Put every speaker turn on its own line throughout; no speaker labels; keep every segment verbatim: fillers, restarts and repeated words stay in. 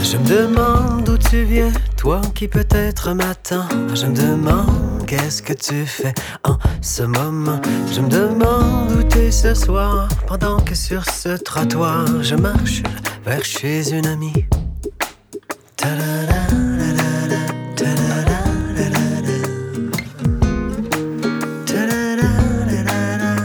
Je me demande d'où tu viens, toi qui peut-être m'attends. Je me demande qu'est-ce que tu fais en ce moment. Je me demande où t'es ce soir, pendant que sur ce trottoir je marche vers chez une amie. Ta-da-da, ta-da-da, ta-da-da, ta-da-da. Ta-da-da, ta-da-da.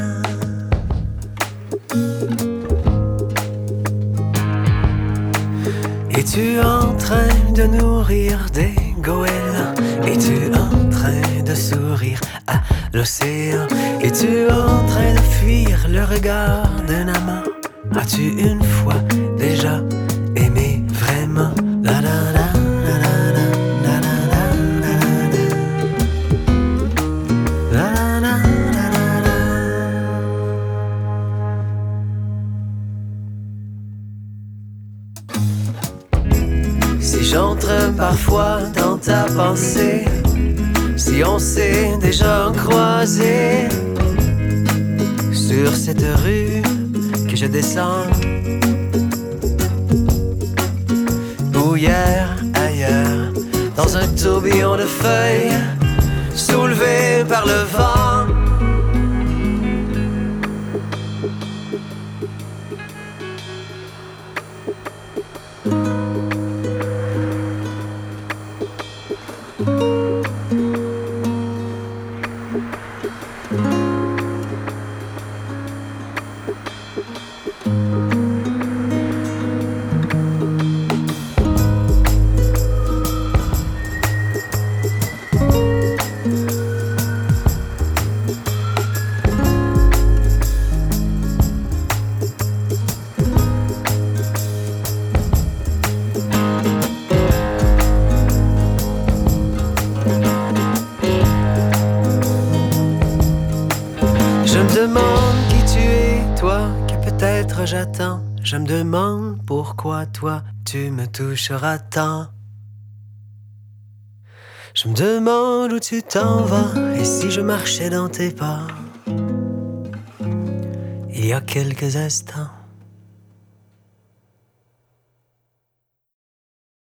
Es-tu en train de nourrir des goélands? Es-tu en train de sourire à l'océan? Es-tu en train de fuir le regard d'un amant? As-tu une fois déjà aimé vraiment? La la la la la la la la la la la la la. Si j'entre parfois dans ta pensée, si on s'est déjà croisé sur cette rue que je descends, ou hier, ailleurs, dans un tourbillon de feuilles soulevé par le vent. Je me demande qui tu es, toi que peut-être j'attends. Je me demande pourquoi toi tu me toucheras tant. Je me demande où tu t'en vas et si je marchais dans tes pas il y a quelques instants.